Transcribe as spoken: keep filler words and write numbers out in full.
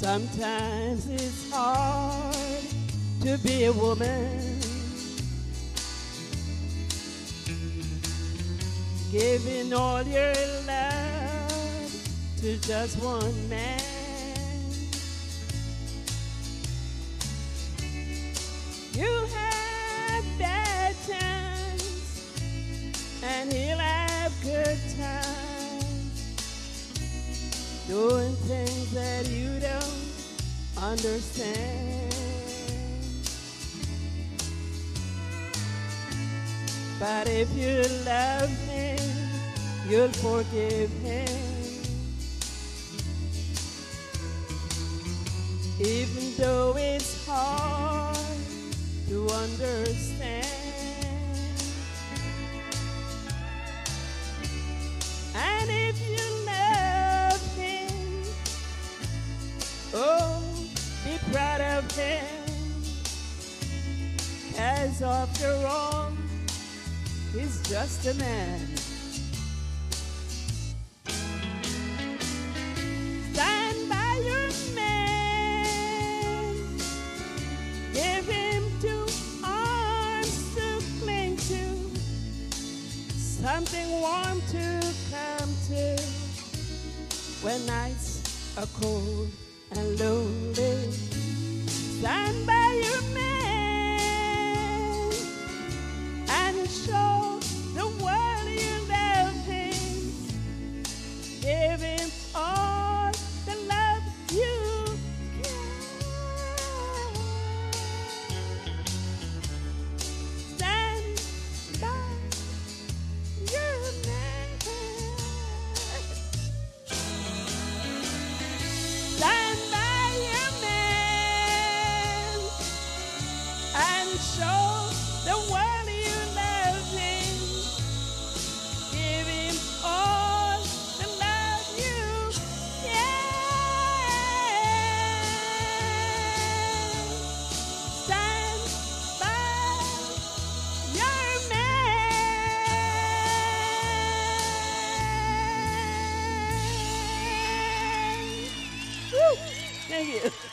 Sometimes it's hard to be a woman, giving all your love to just one man. You have bad times and he'll have good times, doing things that you don't understand. But if you love him, you'll forgive him, even though it's hard to understand. And if you love him, oh, be proud of him, as after all, he's just a man. Stand by your man, give him two arms to cling to, something warm to come to when nights are cold and lonely. Stand by your man and show the world you love him. Give him all the love you can. Stand by your man. Stand by your man and show the world you love him. Give him all the love you can. Stand by your man. Woo! Thank you.